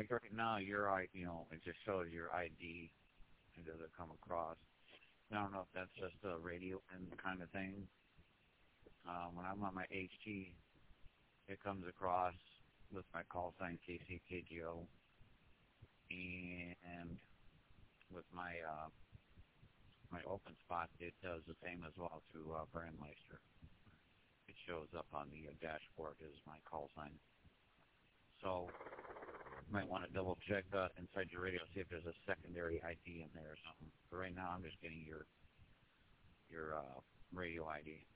Like right now, it just shows your ID. It doesn't come across. I don't know if that's just a radio and kind of thing. When I'm on my HT, it comes across with my call sign KCKGO, and with my open spot, it does the same as well through Brandmeister. It shows up on the dashboard as my call sign. So you might want to double check inside your radio, see if there's a secondary ID in there or something. But right now, I'm just getting your radio ID.